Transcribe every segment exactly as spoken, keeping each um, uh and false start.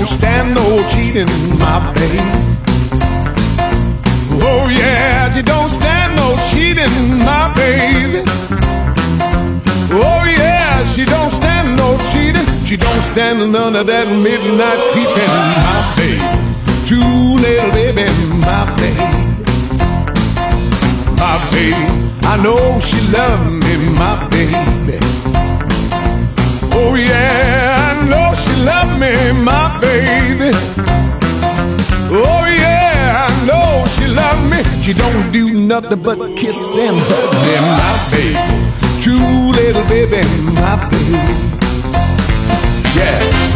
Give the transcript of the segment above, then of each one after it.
don't stand no cheating, my baby. Oh yeah, she don't stand no cheating, my baby. Oh yeah, she don't stand no cheating. She don't stand none of that midnight creeping, my baby. True little baby, my baby. My baby, I know she love me, my baby. Oh yeah, I know she love me, my baby. Oh yeah, I know she love me. She don't do nothing but kiss and hug me, my baby. True little baby, my baby. Yeah.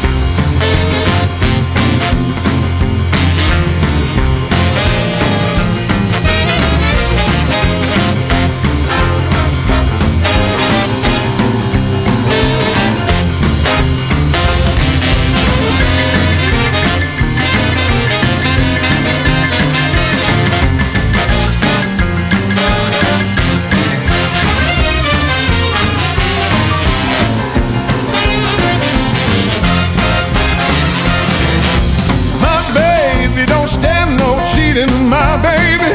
Don't stand no cheating, my baby.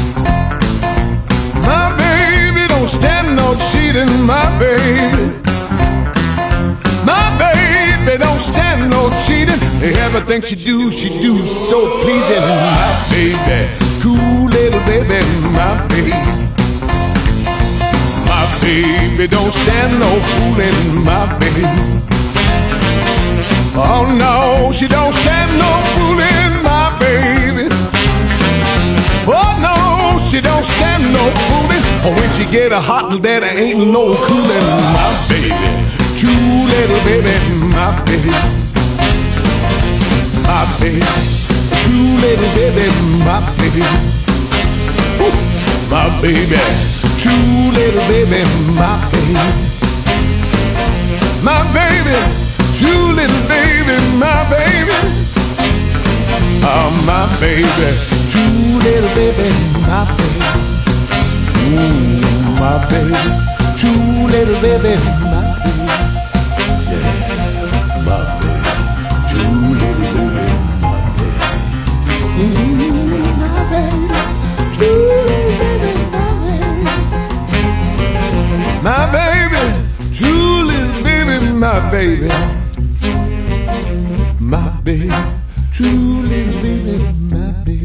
My baby don't stand no cheating, my baby. My baby don't stand no cheating. Everything she do, she do so pleasing, my baby. Cool little baby, my baby. My baby don't stand no fooling, my baby. Oh no, she don't stand no fooling, my baby. Oh no, she don't stand no fooling. Oh, when she get a hot, there ain't no cooling, my baby. True little baby, my baby. My baby, true little baby, my baby. Ooh, my baby, true little baby, my baby. My baby, true little baby, my baby. Oh, my baby, true little baby, my baby. Ooh, my baby, true little baby, my baby. Yeah, my baby, true little baby, my baby. Ooh, my baby, true little baby, my baby. My baby, true little baby, my baby. My baby, true little baby, my baby.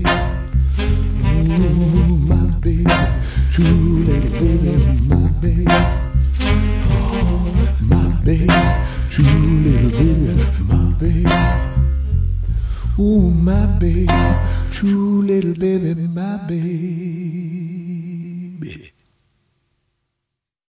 Ooh, my baby, true little baby, my baby. Oh, my baby, true little baby, my baby. Ooh, my baby, true little baby, my baby.